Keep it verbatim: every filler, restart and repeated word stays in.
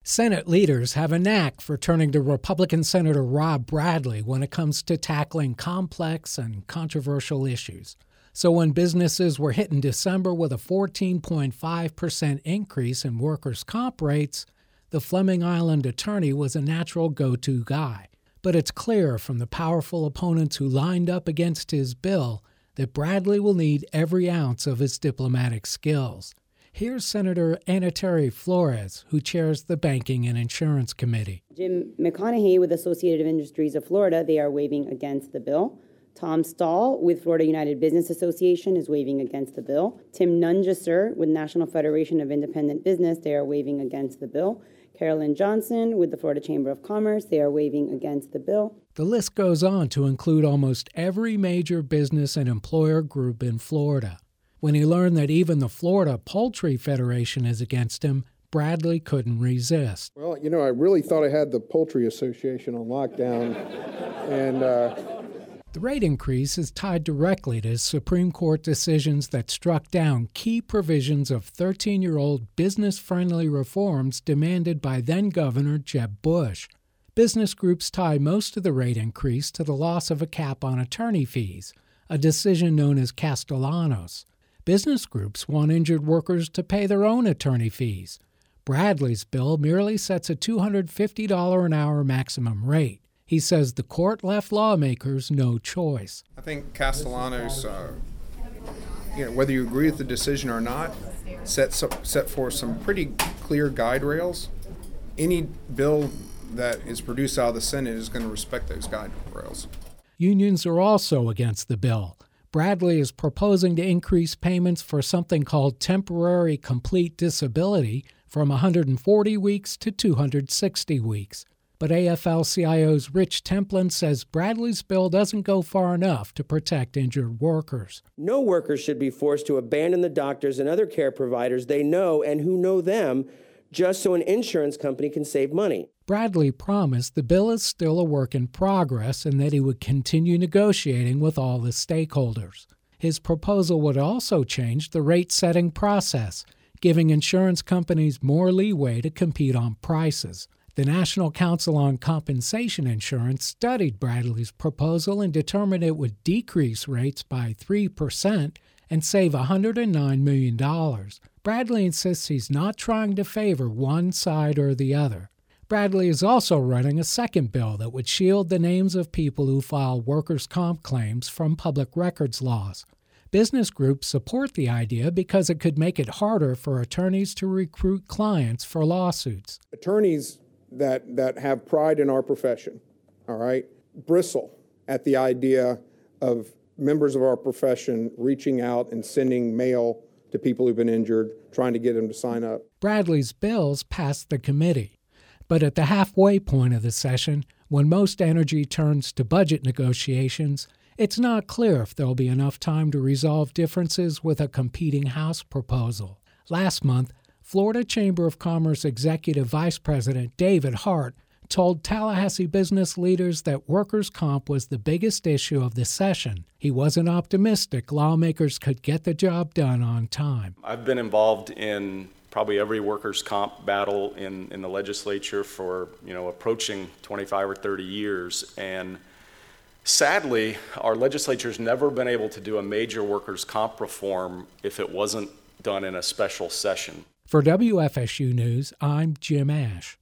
Senate leaders have a knack for turning to Republican Senator Rob Bradley when it comes to tackling complex and controversial issues. So when businesses were hit in December with a fourteen point five percent increase in workers' comp rates, the Fleming Island attorney was a natural go-to guy. But it's clear from the powerful opponents who lined up against his bill that Bradley will need every ounce of his diplomatic skills. Here's Senator Ana Terry Flores, who chairs the Banking and Insurance Committee. Jim McConaughey with Associated Industries of Florida, they are waving against the bill. Tom Stahl with Florida United Business Association is waving against the bill. Tim Nungesser with National Federation of Independent Business, they are waving against the bill. Carolyn Johnson with the Florida Chamber of Commerce, they are waving against the bill. The list goes on to include almost every major business and employer group in Florida. When he learned that even the Florida Poultry Federation is against him, Bradley couldn't resist. Well, you know, I really thought I had the Poultry Association on lockdown, and uh... The rate increase is tied directly to Supreme Court decisions that struck down key provisions of thirteen-year-old business-friendly reforms demanded by then-Governor Jeb Bush. Business groups tie most of the rate increase to the loss of a cap on attorney fees, a decision known as Castellanos. Business groups want injured workers to pay their own attorney fees. Bradley's bill merely sets a two hundred fifty dollars an hour maximum rate. He says the court left lawmakers no choice. I think Castellanos, uh, you know, whether you agree with the decision or not, set, set forth some pretty clear guide rails. Any bill that is produced out of the Senate is going to respect those guide rails. Unions are also against the bill. Bradley is proposing to increase payments for something called temporary complete disability from one hundred forty weeks to two hundred sixty weeks. But A F L C I O's Rich Templin says Bradley's bill doesn't go far enough to protect injured workers. No worker should be forced to abandon the doctors and other care providers they know and who know them just so an insurance company can save money. Bradley promised the bill is still a work in progress and that he would continue negotiating with all the stakeholders. His proposal would also change the rate-setting process, giving insurance companies more leeway to compete on prices. The National Council on Compensation Insurance studied Bradley's proposal and determined it would decrease rates by three percent and save one hundred nine million dollars. Bradley insists he's not trying to favor one side or the other. Bradley is also running a second bill that would shield the names of people who file workers' comp claims from public records laws. Business groups support the idea because it could make it harder for attorneys to recruit clients for lawsuits. Attorneys that, that have pride in our profession, all right, bristle at the idea of members of our profession reaching out and sending mail to people who've been injured, trying to get them to sign up. Bradley's bills passed the committee. But at the halfway point of the session, when most energy turns to budget negotiations, it's not clear if there'll be enough time to resolve differences with a competing House proposal. Last month, Florida Chamber of Commerce Executive Vice President David Hart told Tallahassee business leaders that workers' comp was the biggest issue of the session. He wasn't optimistic lawmakers could get the job done on time. I've been involved in probably every workers' comp battle in, in the legislature for, you know, approaching twenty-five or thirty years. And sadly, our legislature's never been able to do a major workers' comp reform if it wasn't done in a special session. For W F S U News, I'm Jim Ash.